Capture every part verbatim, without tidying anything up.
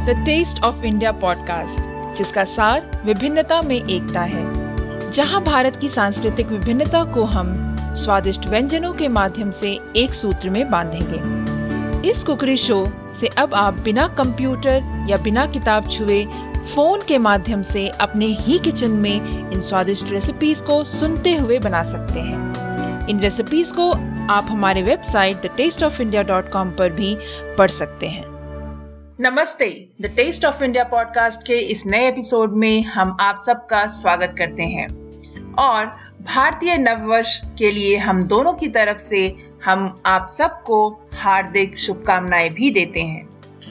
The taste of India podcast, जिसका सार विभिन्नता में एकता है, जहां भारत की सांस्कृतिक विभिन्नता को हम स्वादिष्ट व्यंजनों के माध्यम से एक सूत्र में बांधेंगे। इस कुकरी शो से अब आप बिना कंप्यूटर या बिना किताब छुए फोन के माध्यम से अपने ही किचन में इन स्वादिष्ट रेसिपीज को सुनते हुए बना सकते हैं। इन रेसिपीज को आप हमारे website the taste of India dot com पर भी पढ़ सकते हैं। नमस्ते, the taste of India podcast के इस नए एपिसोड में हम आप सबका स्वागत करते हैं और भारतीय नववर्ष के लिए हम दोनों की तरफ से हम आप सबको हार्दिक शुभकामनाएं भी देते हैं।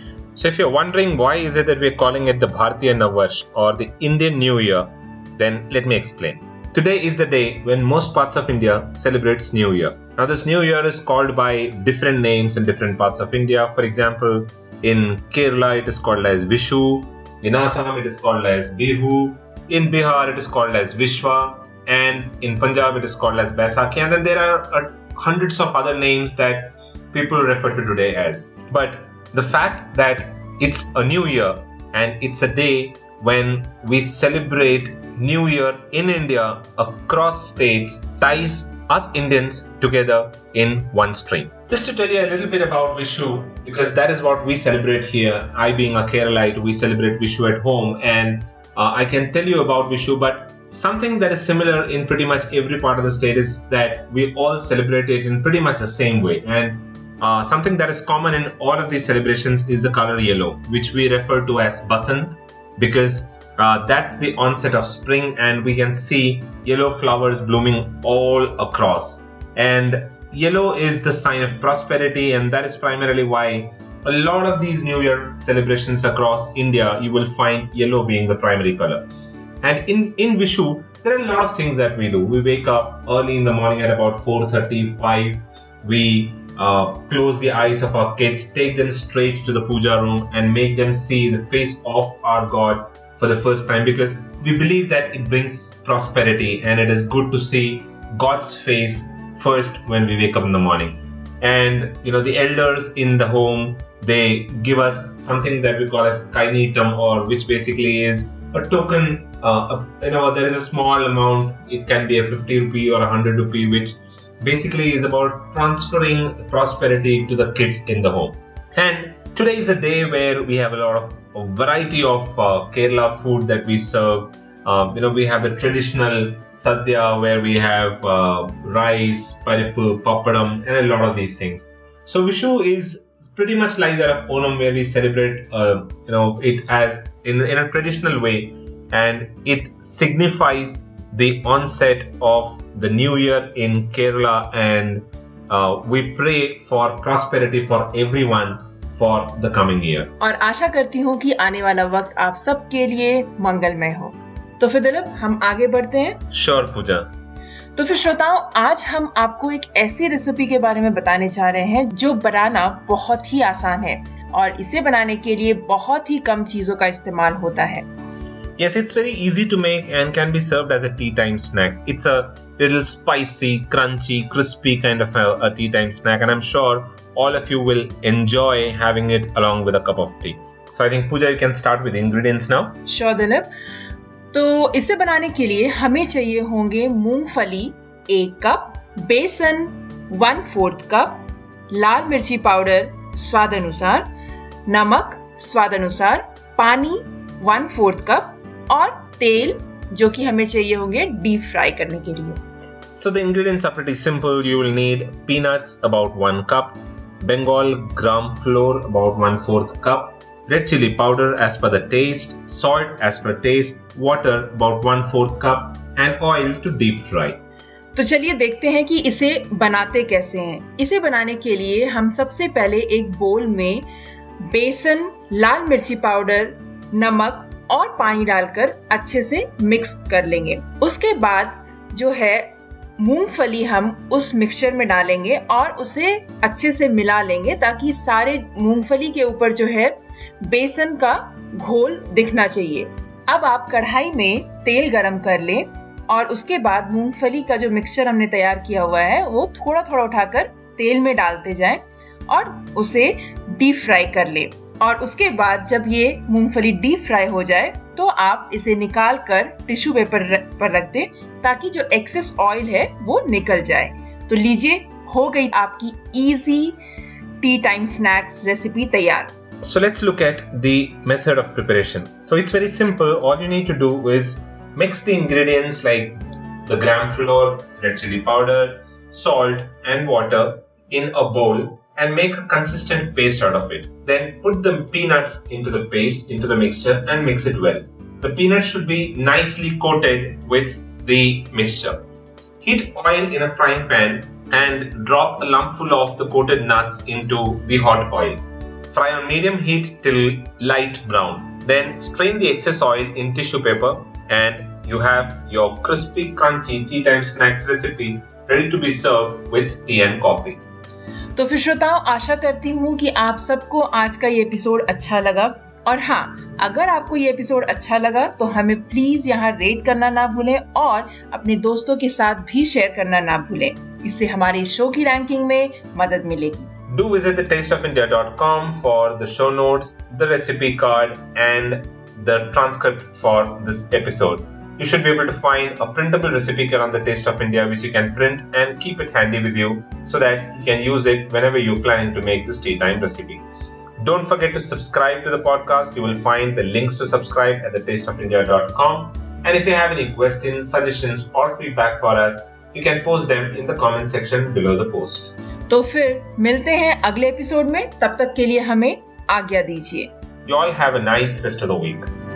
So if you're wondering why is it that we're calling it the Bharatiya Navvarsh or the Indian New Year, then let me explain. Today is the day when most parts of India celebrates New Year. Now this New Year is called by different names in different parts of India. For example, in Kerala it is called as Vishu, in Assam it is called as Bihu, in Bihar it is called as Vishwa, and in Punjab it is called as Baisakhi, and then there are uh, hundreds of other names that people refer to today as. But the fact that it's a new year and it's a day when we celebrate New Year in India across states ties us Indians together in one stream. Just to tell you a little bit about Vishu, because that is what we celebrate here. I being a Keralite, we celebrate Vishu at home, and uh, I can tell you about Vishu, but something that is similar in pretty much every part of the state is that we all celebrate it in pretty much the same way. And uh, something that is common in all of these celebrations is the color yellow, which we refer to as Basant, because uh, that's the onset of spring and we can see yellow flowers blooming all across. And yellow is the sign of prosperity, and that is primarily why a lot of these New Year celebrations across India, you will find yellow being the primary color. And in, in Vishu, there are a lot of things that we do. We wake up early in the morning at about four thirty-five. We uh, close the eyes of our kids, take them straight to the puja room and make them see the face of our God for the first time, because we believe that it brings prosperity and it is good to see God's face first when we wake up in the morning. And you know, the elders in the home, they give us something that we call as kainitam, or which basically is a token. Uh, you know, there is a small amount, it can be a fifty rupee or a one hundred rupee, which basically is about transferring prosperity to the kids in the home. And today is a day where we have a lot of a variety of uh, Kerala food that we serve. Um, you know, we have the traditional sadhya where we have uh, rice, paripu, papadam, and a lot of these things. So Vishu is pretty much like that of Onam, where we celebrate, uh, you know, it as in, in a traditional way. And it signifies the onset of the new year in Kerala, and uh, we pray for prosperity for everyone for the coming year. और आशा करती हूँ कि आने वाला वक्त आप सबके लिए मंगलमय हो। तो फिर दिलीप, हम आगे बढ़ते हैं। श्योर पूजा। तो फिर श्रोताओं, आज हम आपको एक ऐसी रेसिपी के बारे में बताने जा रहे हैं जो बनाना बहुत ही आसान है और इसे बनाने के लिए बहुत ही कम चीजों का इस्तेमाल होता है। Yes, it's very easy to make and can be served as a tea time snack. It's a little spicy, crunchy, crispy kind of a, a tea time snack, and I'm sure all of you will enjoy having it along with a cup of tea. So I think Pooja, you can start with the ingredients now. Sure, Dilip. तो इसे बनाने के लिए हमें चाहिए होंगे मूंगफली एक कप, बेसन वन फोर्थ कप, लाल मिर्ची पाउडर स्वाद अनुसार, नमक स्वाद अनुसार, पानी वन फोर्थ कप और तेल जो कि हमें चाहिए होंगे डीप फ्राई करने के लिए। So the ingredients are pretty simple. You will need peanuts about one cup, Bengal gram flour about one fourth cup, red chili powder as per the taste, salt as per taste, water about one fourth cup and oil to deep fry. तो चलिए देखते हैं कि इसे बनाते कैसे हैं। इसे बनाने के लिए हम सबसे पहले एक बोल में बेसन, लाल मिर्ची पाउडर, नमक और पानी डालकर अच्छे से मिक्स कर लेंगे। उसके बाद जो है मूंगफली हम उस मिक्सचर में डालेंगे और उसे अच्छे से मिला लेंगे ताकि सारे मूंगफली के ऊपर जो है बेसन का घोल दिखना चाहिए। अब आप कढ़ाई में तेल गरम कर लें और उसके बाद मूंगफली का जो मिक्सचर हमने तैयार किया हुआ है वो थोड़ा थोड़ा उठाकर तेल में डालते जाएं और उसे डीप फ्राई कर ले। और उसके बाद जब ये मूंगफली डीप फ्राई हो जाए तो आप इसे निकाल कर टिश्यू पेपर पर रख दें ताकि जो एक्सेस ऑयल है वो निकल जाए। तो लीजिए, हो गई आपकी easy tea time snacks recipe तैयार। So let's look at the method of preparation. So it's very simple. All you need to do is mix the ingredients like the gram flour, red chili powder, salt and water in a bowl and make a consistent paste out of it. Then put the peanuts into the paste, into the mixture and mix it well. The peanuts should be nicely coated with the mixture. Heat oil in a frying pan and drop a lumpful of the coated nuts into the hot oil. Fry on medium heat till light brown. Then strain the excess oil in tissue paper and you have your crispy, crunchy tea time snacks recipe ready to be served with tea and coffee. तो फिर श्रोताओं, आशा करती हूँ कि आप सबको आज का ये एपिसोड अच्छा लगा। और हाँ, अगर आपको ये एपिसोड अच्छा लगा तो हमें प्लीज यहाँ रेट करना ना भूलें और अपने दोस्तों के साथ भी शेयर करना ना भूलें। इससे हमारी शो की रैंकिंग में मदद मिलेगी। Do visit the taste of india dot com for the show notes, the recipe card and the transcript for this episode. You should be able to find a printable recipe card on the Taste of India which you can print and keep it handy with you so that you can use it whenever you're planning to make this tea time recipe. Don't forget to subscribe to the podcast. You will find the links to subscribe at the taste of india dot com. And if you have any questions, suggestions or feedback for us, you can post them in the comment section below the post. तो फिर मिलते हैं अगले episode में। तब तक के लिए हमें आज्ञा दीजिए। You all have a nice rest of the week.